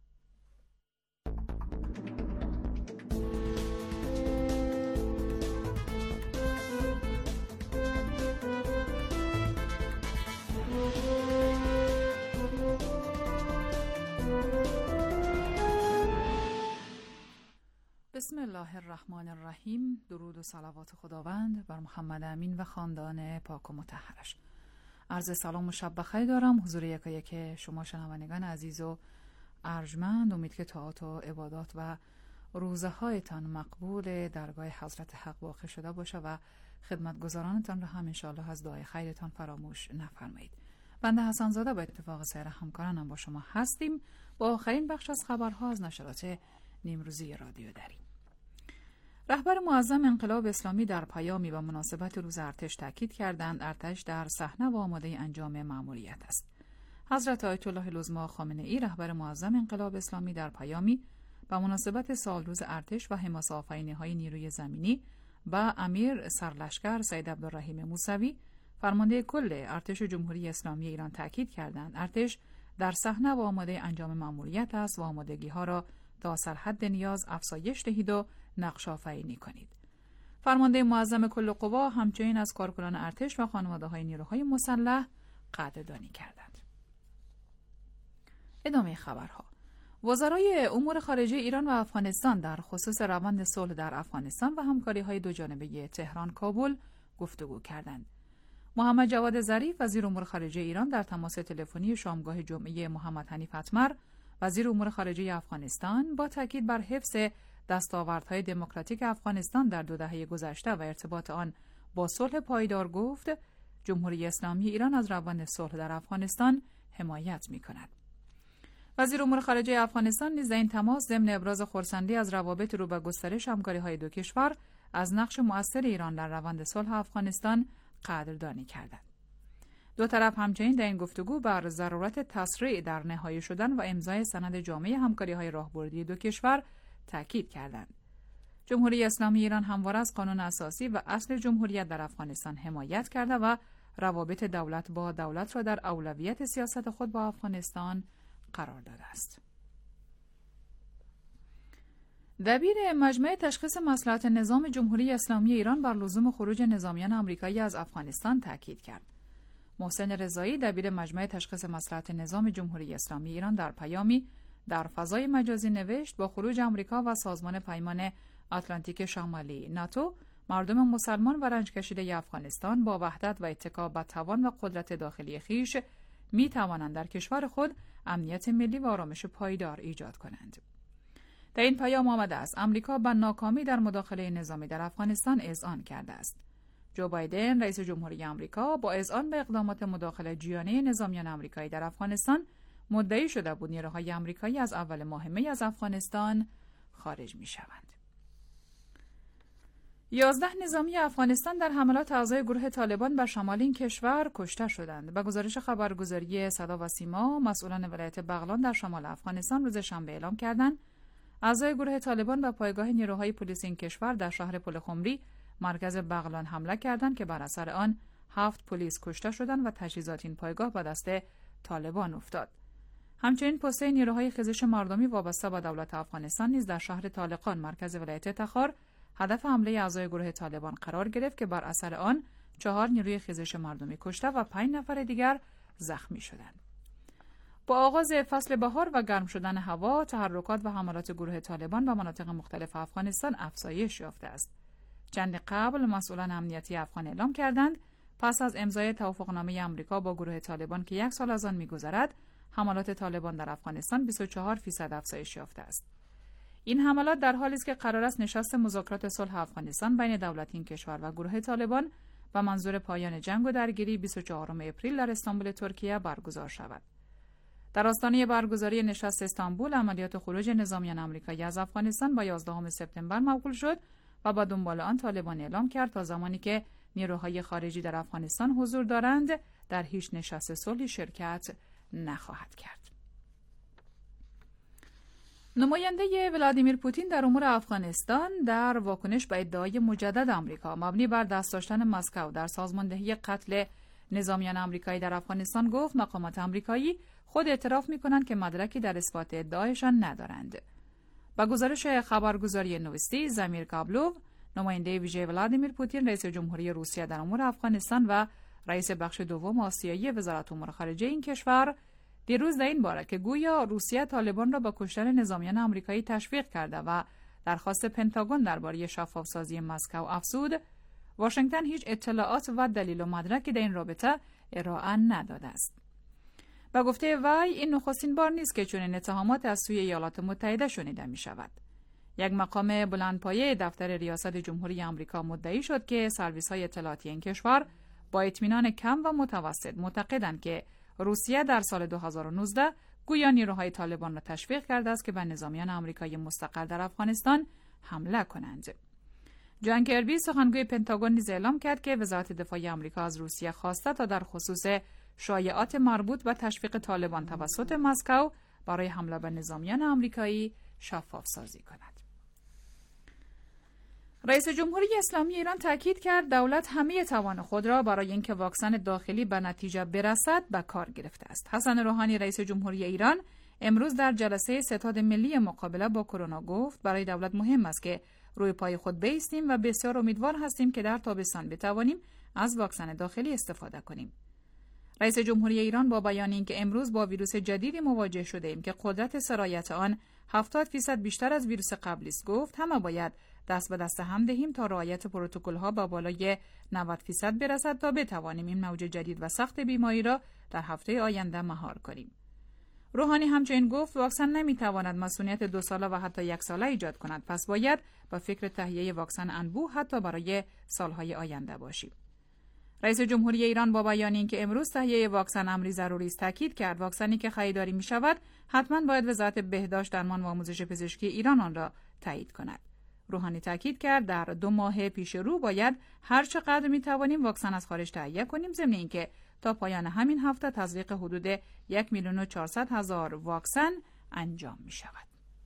بسم الله الرحمن الرحیم. درود و صلوات خداوند بر محمد امین و خاندان پاک و مطهرش. عرض سلام و شب بخیر دارم حضور یکایک شما شنوندگان عزیز و ارجمند. امید که طاعات و عبادات و روزه هایتان مقبول درگاه حضرت حق واقع شده باشه و خدمتگزارانتان را هم انشاءالله از دعای خیرتان فراموش نفرمایید. بنده حسن زاده با اتفاق سایر همکارانم با شما هستیم با آخرین بخش از خبرها از نشرات نیمروزی رادیو دری. رهبر معظم انقلاب اسلامی در پیامی با مناسبت روز ارتش تاکید کردند ارتش در صحنه و آماده انجام مأموریت است. حضرت آیت الله العظمی خامنه‌ای رهبر معظم انقلاب اسلامی در پیامی با مناسبت سالروز ارتش و حماسه آفرینی‌های نیروی زمینی با امیر سرلشکر سید عبدالرحیم موسوی فرمانده کل ارتش جمهوری اسلامی ایران تاکید کردند ارتش در صحنه و آماده انجام مأموریت است و آمادگی‌ها را تا سرحد نیاز افزایش دهید و نقش آفرینی کنید. فرمانده معظم کل قوا همچنین از کارکنان ارتش و خانواده‌های نیروهای مسلح قدردانی کردند. ادامه خبرها. وزرای امور خارجه ایران و افغانستان در خصوص روند صلح در افغانستان و همکاری‌های دوجانبه تهران کابل گفتگو کردند. محمد جواد ظریف وزیر امور خارجه ایران در تماس تلفنی شامگاه جمعه محمد حنیف اتمر وزیر امور خارجه افغانستان با تاکید بر حفظ دستاوردهای دموکراتیک افغانستان در 2 دهه گذشته و ارتباط آن با صلح پایدار گفت جمهوری اسلامی ایران از روند صلح در افغانستان حمایت می‌کند. وزیر امور خارجه افغانستان نیز در این تماس ضمن ابراز خرسندی از روابط رو به گسترش همکاری‌های دو کشور از نقش مؤثر ایران در روند صلح افغانستان قدردانی کردند. دو طرف همچنین در این گفتگو بر ضرورت تسریع در نهایی شدن و امضای سند جامع همکاری‌های راهبردی دو کشور تاکید کردند. جمهوری اسلامی ایران همواره از قانون اساسی و اصل جمهوریت در افغانستان حمایت کرده و روابط دولت با دولت را در اولویت سیاست خود با افغانستان قرار داده است. دبیر مجمع تشخیص مصلحت نظام جمهوری اسلامی ایران بر لزوم خروج نظامیان آمریکایی از افغانستان تاکید کرد. محسن رضایی دبیر مجمع تشخیص مصلحت نظام جمهوری اسلامی ایران در پیامی در فضای مجازی نوشت با خروج آمریکا و سازمان پیمان آتلانتیک شمالی ناتو مردم مسلمان و رنج کشیده افغانستان با وحدت و اتکا به توان و قدرت داخلی خویش می توانند در کشور خود امنیت ملی و آرامش پایدار ایجاد کنند. در این پیام آمده است آمریکا به ناکامی در مداخله نظامی در افغانستان اذعان کرده است. جو بایدن رئیس جمهوری آمریکا با اذعان به اقدامات مداخله جیانه نظامیان آمریکایی در افغانستان مدعی شده بود نیروهای آمریکایی از اول ماه می از افغانستان خارج می شوند. 11 نظامی افغانستان در حملات اعضای گروه طالبان به شمال این کشور کشته شدند. به گزارش خبرگزاری صدا و سیما، مسئولان ولایت بغلان در شمال افغانستان روز شنبه اعلام کردند اعضای گروه طالبان به پایگاه نیروهای پلیس این کشور در شهر پلخمری مرکز بغلان حمله کردند که بر اثر آن 7 پلیس کشته شدند و تجهیزات این پایگاه به دست طالبان افتاد. همچنین پسته نیروهای خیزش مردمی وابسته به دولت افغانستان نیز در شهر طالقان مرکز ولایت تخار هدف حمله اعضای گروه طالبان قرار گرفت که بر اثر آن 4 نیروی خیزش مردمی کشته و 5 نفر دیگر زخمی شدند. با آغاز فصل بهار و گرم شدن هوا، تحرکات و حملات گروه طالبان به مناطق مختلف افغانستان افزایش یافته است. چند قبل مسئولان امنیتی افغان اعلام کردند پس از امضای توافقنامه آمریکا با گروه طالبان که 1 سال از آن می‌گذرد، حملات طالبان در افغانستان 24% افزایش یافته است. این حملات در حالی است که قرار است نشست مذاکرات صلح افغانستان بین دولت این کشور و گروه طالبان و منظور پایان جنگ و درگیری 24 اپریل در استانبول ترکیه برگزار شود. در آستانه برگزاری نشست استانبول، عملیات خروج نظامیان آمریکایی از افغانستان با 11 سپتامبر موکول شد و با دنبال آن طالبان اعلام کرد تا زمانی که نیروهای خارجی در افغانستان حضور دارند در هیچ نشست صلحی شرکت نخواهد کرد. نماینده ولادیمیر پوتین در امور افغانستان در واکنش به ادعای مجدد آمریکا مبنی بر دست داشتن مسکو در سازماندهی قتل نظامیان آمریکایی در افغانستان گفت مقامات آمریکایی خود اعتراف می‌کنند که مدرکی در اثبات ادعایشان ندارند. با گزارش خبرگزاری نوستی، زمیر کابلوف، نماینده ویژه ولادیمیر پوتین رئیس جمهوری روسیه در امور افغانستان و رئیس بخش دوم آسیایی وزارت امور خارجه این کشور دیروز در این باره که گویا روسیه طالبان را با کشتن نظامیان آمریکایی تشویق کرده و درخواست پنتاگون درباره شفافسازی مسکو افزود، واشنگتن هیچ اطلاعات و دلیل و مدرکی در این رابطه ارائه نداده است. با گفته وی این نخستین بار نیست که چنین اتهامات از سوی ایالات متحده شنیده می شود. یک مقام بلندپایه دفتر ریاست جمهوری آمریکا مدعی شد که سرویس‌های اطلاعاتی این کشور با اطمینان کم و متوسط معتقدند که روسیه در سال 2019 گویا نیروهای طالبان را تشویق کرده است که به نظامیان آمریکایی مستقر در افغانستان حمله کنند. جان کربی سخنگوی پنتاگون نیز اعلام کرد که وزارت دفاع آمریکا از روسیه خواسته تا در خصوص شایعات مربوط به تشویق طالبان توسط مسکو برای حمله به نظامیان آمریکایی شفاف سازی کند. رئیس جمهوری اسلامی ایران تاکید کرد دولت همه توان خود را برای اینکه واکسن داخلی به نتیجه برسد به کار گرفته است. حسن روحانی رئیس جمهوری ایران امروز در جلسه ستاد ملی مقابله با کرونا گفت برای دولت مهم است که روی پای خود بایستیم و بسیار امیدوار هستیم که در تابستان بتوانیم از واکسن داخلی استفاده کنیم. رئیس جمهوری ایران با بیان اینکه امروز با ویروس جدیدی مواجه شده ایم که قدرت سرایت آن 70% بیشتر از ویروس قبلی است گفت همه باید دست به دست هم دهیم تا رعایت پروتکل‌ها با بالای 90% برسد تا بتوانیم این موج جدید و سخت بیماری را در هفته آینده مهار کنیم. روحانی همچنین گفت واکسن نمیتواند مسئولیت 2 ساله و حتی 1 ساله ایجاد کند، پس باید با فکر تهیه واکسن انبوه حتی برای سالهای آینده باشیم. رئیس جمهوری ایران با بیان اینکه امروز تهیه واکسن امری ضروری است تاکید کرد واکسنی که خریداری می شود حتما باید وزارت بهداشت، درمان و آموزش پزشکی ایران آن را تایید کند. روحانی تاکید کرد در 2 ماه پیش رو باید هر چقدر می توانیم واکسن از خارج تهیه کنیم، ضمن اینکه تا پایان همین هفته تزریق حدود 1,400,000 واکسن انجام می شود.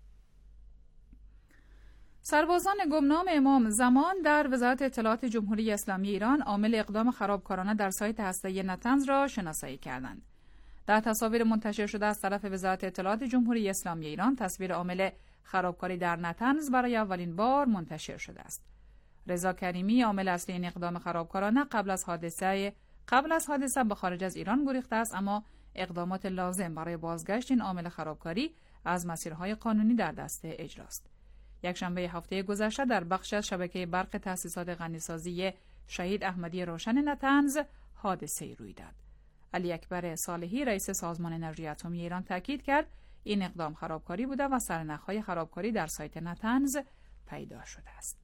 سربازان گمنام امام زمان در وزارت اطلاعات جمهوری اسلامی ایران عامل اقدام خرابکارانه در سایت هسته‌ای نتنز را شناسایی کردند. در تصاویر منتشر شده از طرف وزارت اطلاعات جمهوری اسلامی ایران تصویر عامل خرابکاری در نتنز برای اولین بار منتشر شده است. رضا کریمی عامل اصلی این اقدام خرابکارانه قبل از حادثه به خارج از ایران گریخته است، اما اقدامات لازم برای بازگشت این عامل خرابکاری از مسیرهای قانونی در دست اجراست. یکشنبه هفته گذشته در بخش از شبکه برق تأسیسات غنیسازی شهید احمدی روشن نتنز حادثه‌ای روی داد. علی اکبر صالحی رئیس سازمان انرژی اتمی ایران تاکید کرد این اقدام خرابکاری بوده و سرنخ‌های خرابکاری در سایت نتنز پیدا شده است.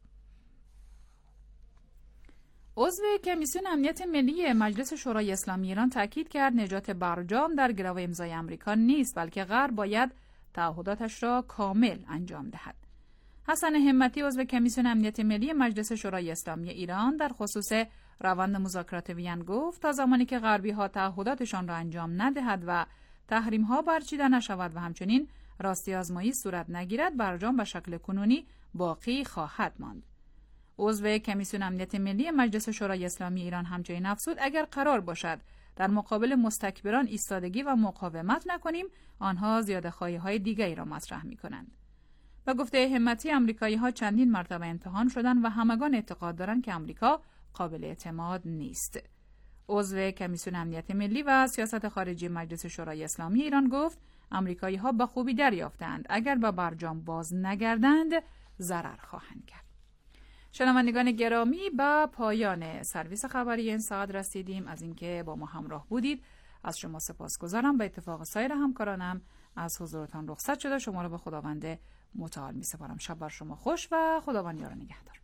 عضو کمیسیون امنیت ملی مجلس شورای اسلامی ایران تاکید کرد نجات برجام در گرو امضای آمریکا نیست، بلکه غرب باید تعهداتش را کامل انجام دهد. حسن همتی عضو کمیسیون امنیت ملی مجلس شورای اسلامی ایران در خصوص روند مذاکرات وین گفت تا زمانی که غربی‌ها تعهداتشان را انجام ندهد و تحریم‌ها برچیده نشود و همچنین راستی آزمایی صورت نگیرد، برجام به شکل کنونی باقی خواهد ماند. عضو کمیسیون امنیت ملی مجلس شورای اسلامی ایران همچنین افزود اگر قرار باشد در مقابل مستکبران ایستادگی و مقاومت نکنیم، آنها زیاده‌خواهی‌های دیگری را مطرح می‌کنند. به گفته همتی، آمریکایی‌ها چندین مرتبه امتحان شدند و همگان اعتقاد دارند که آمریکا قابل اعتماد نیست. عضو کمیسیون امنیت ملی و سیاست خارجی مجلس شورای اسلامی ایران گفت آمریکایی‌ها به خوبی دریافتند اگر به برجام باز نگردند ضرر خواهند کرد. شنوندگان گرامی، به پایان سرویس خبری این ساعت رسیدیم. از اینکه با ما همراه بودید از شما سپاسگزارم. به اتفاق سایر همکارانم از حضورتان رخصت شده. شما را به خداوند متعال می‌سپارم. شب بر شما خوش و خداوند یار نگهدار.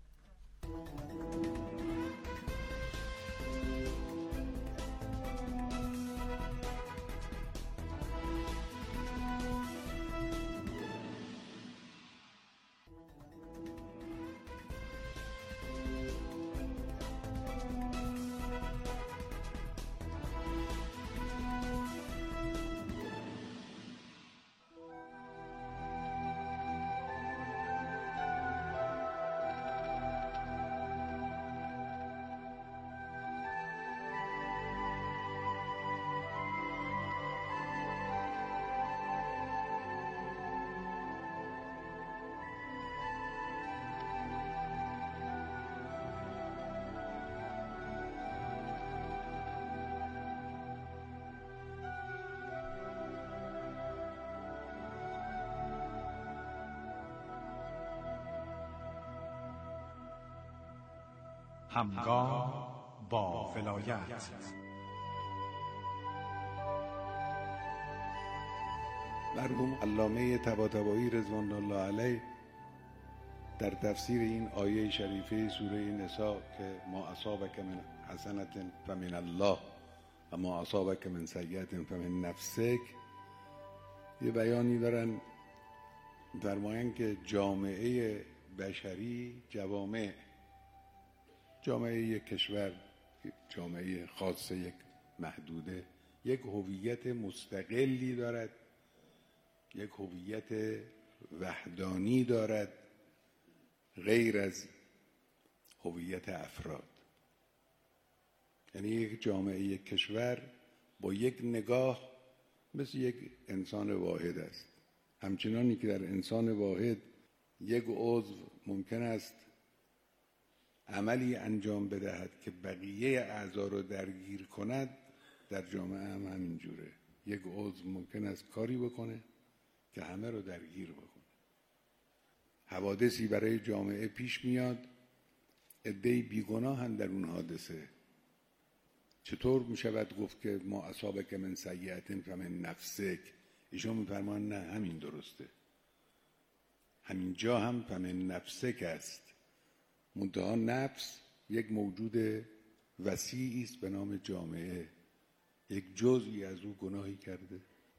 همگام با ولایت. مرحوم علامه طباطبایی رضوان الله علیه در تفسیر این آیه شریفه سوره نساء که ما اصابک من حسنة فمن الله و ما اصابک من سیئة فمن نفسک، یه بیانی دارن فرمایند که جامعه بشری، جامعه یک کشور، جامعه خاص یک محدوده، یک هویت مستقلی دارد، یک هویت وحدانی دارد غیر از هویت افراد. یعنی یک جامعه، یک کشور با یک نگاه مثل یک انسان واحد است. همچنانی که در انسان واحد یک عضو ممکن است عملی انجام بدهد که بقیه اعضا رو درگیر کند، در جامعه هم همینجوره. یک عضو ممکن است کاری بکنه که همه رو درگیر بکنه. حوادثی برای جامعه پیش میاد، عده‌ای بیگناهند در اون حادثه. چطور میشود گفت که ما اصابک من سیئة فمن نفسک؟ ایشون میفرمان نه، همین درسته. همینجا هم فمن نفسک است. منتها نفس یک موجود وسیعی است به نام جامعه، یک جزئی از او گناهی کرده.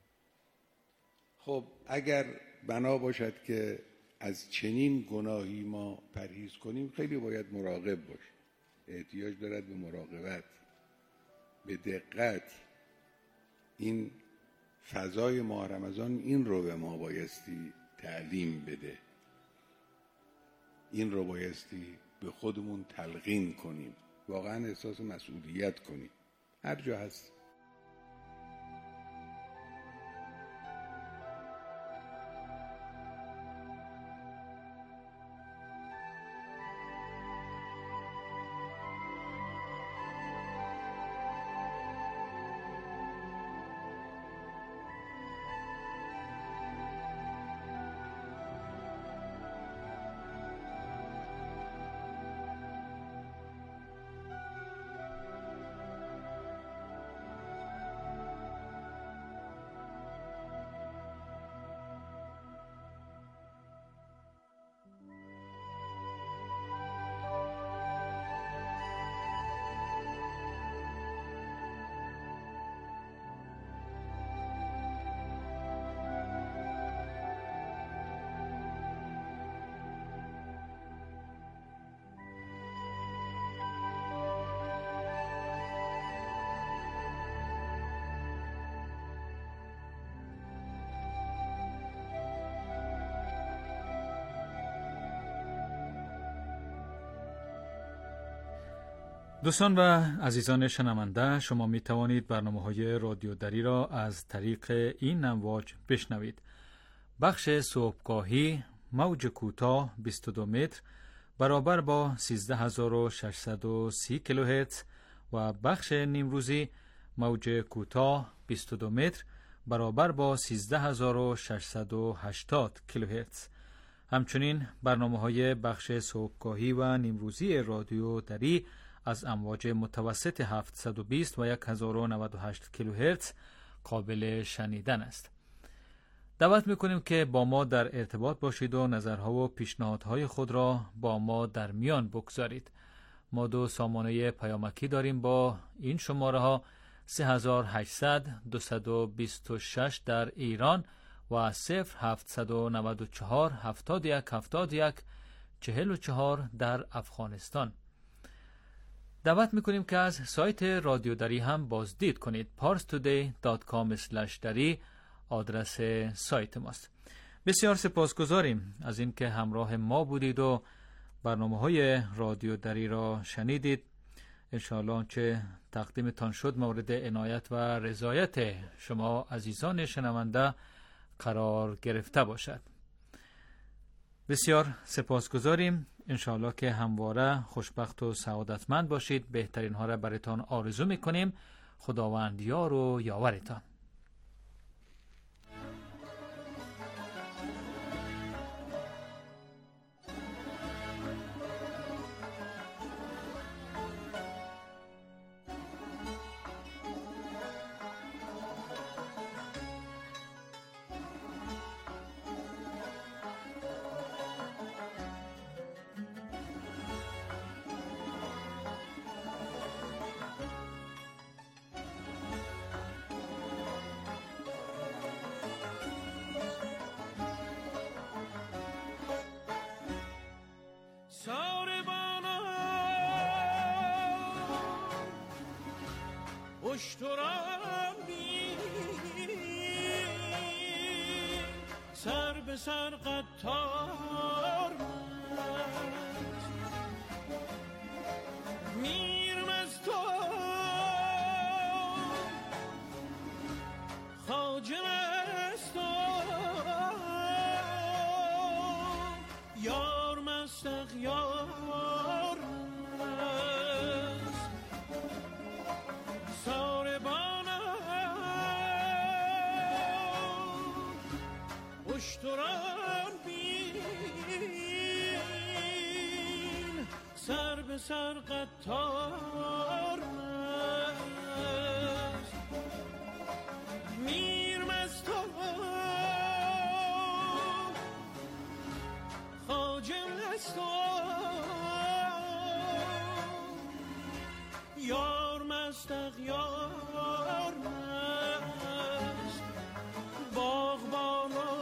خب اگر بنا باشد که از چنین گناهی ما پرهیز کنیم، خیلی باید مراقب باشیم. احتیاج دارد به مراقبت، به دقت. این فضای ماه رمضان این رو به ما بایستی تعلیم بده، این رو بایستی به خودمون تلقین کنیم، واقعا احساس مسئولیت کنیم هر جا هست. دوستان و عزیزان شنونده، شما می توانید برنامه‌های رادیو دری را از طریق این امواج بشنوید. بخش صبحگاهی موج کوتاه 22 متر برابر با 13630 کیلوهرتز و بخش نیمروزی موج کوتاه 22 متر برابر با 13680 کیلوهرتز. همچنین برنامه‌های بخش صبحگاهی و نیمروزی رادیو دری از امواج متوسط 720 و 1098 کیلوهرتز قابل شنیدن است. دعوت می‌کنیم که با ما در ارتباط باشید و نظرها و پیشنهادهای خود را با ما در میان بگذارید. ما دو سامانه پیامکی داریم با این شماره ها 3800 226 در ایران و 0794 71 71 44 در افغانستان. دعوت میکنیم که از سایت رادیو دری هم بازدید کنید. parstoday.com/dari آدرس سایت ماست. بسیار سپاسگزاریم از اینکه همراه ما بودید و برنامه‌های رادیو دری را شنیدید. انشاءالله آنچه تقدیمتان شد مورد عنایت و رضایت شما عزیزان شنونده قرار گرفته باشد. بسیار سپاسگزاریم. انشاءالله که همواره خوشبخت و سعادتمند باشید. بهترین ها را برایتان آرزو میکنیم. خداوند یار و یاورتان. سر به سر قطار میرم از تو خواجه از تو یار مست اغیار اشتران بین سر به سر قطار مست میرم از تو خواجه از تو یار مست اغیار مست باغبانا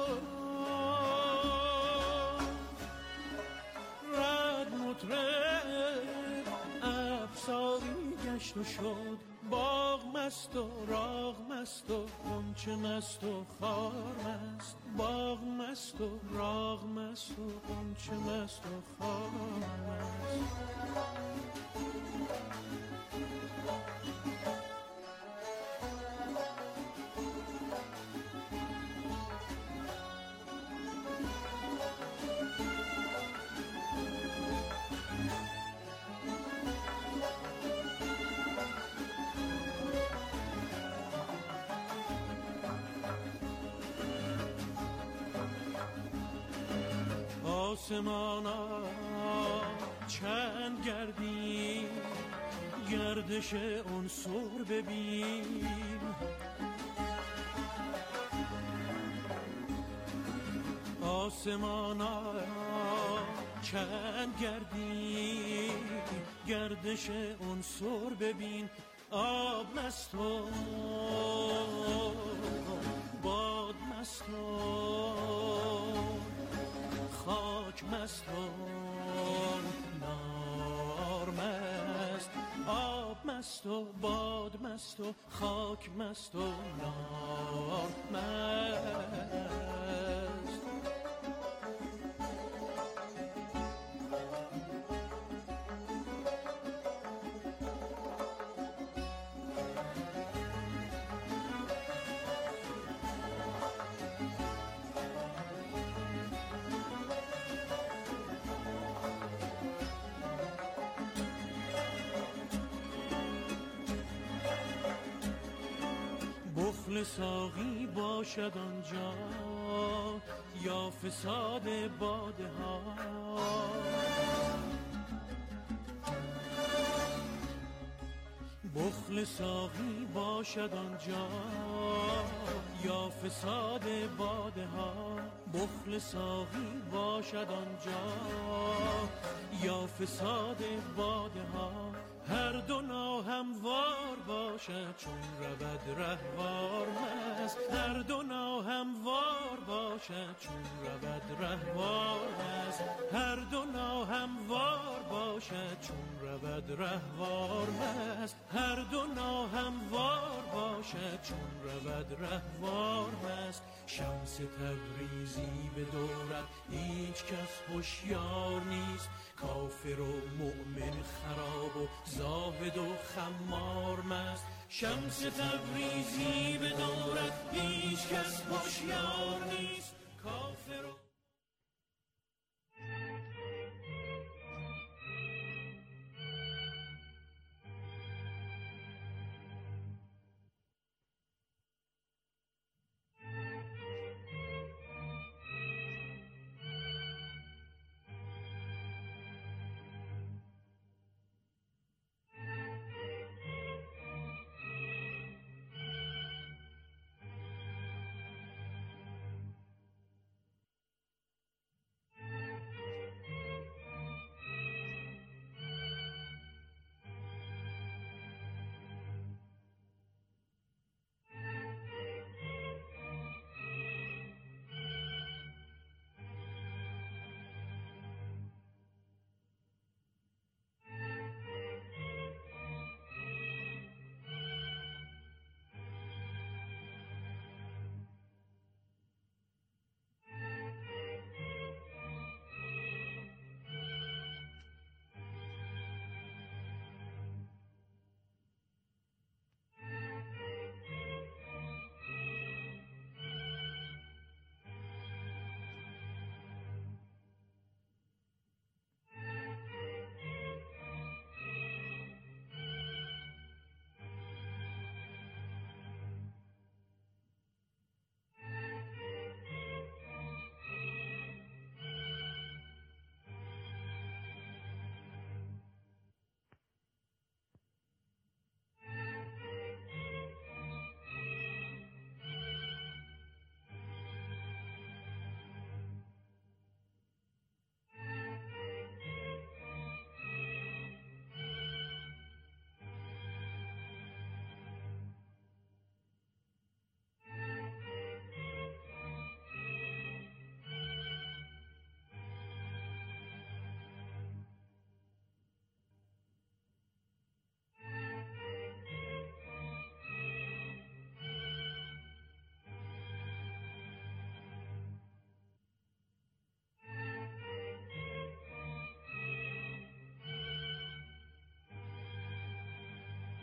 افساری گشت و شد باغ مست و راغ مست و غنچه مست و خار مست باغ مست و راغ مست و غنچه مست و خار مست آسمانا چند گردی گردش عنصر ببین آسمانا چند گردی گردش عنصر ببین آب مست و باد مست و خاک مست و نار مست آب مست و باد مست و خاک مست و نار مست بخل ساقی باشد آنجا یا فساد باده ها. بخل ساقی باشد آنجا یا فساد باده ها. بخل ساقی باشد آنجا یا فساد باده ها. هر دو ناهموار باشد چون رود رهوار مست. هر دو ناهموار باشد چون رود رهوار مست. هر دو ناهموار باشد چون رود رهوار مست. هر دو ناهموار باشد چون رود رهوار مست. شمس تبریزی به دولت هیچ کس هوشیار نیست. کافر و مؤمن خراب و زاهد و خمار مست. شمس تبریزی به دولت هیچ کس هوشیار نیست. کافر و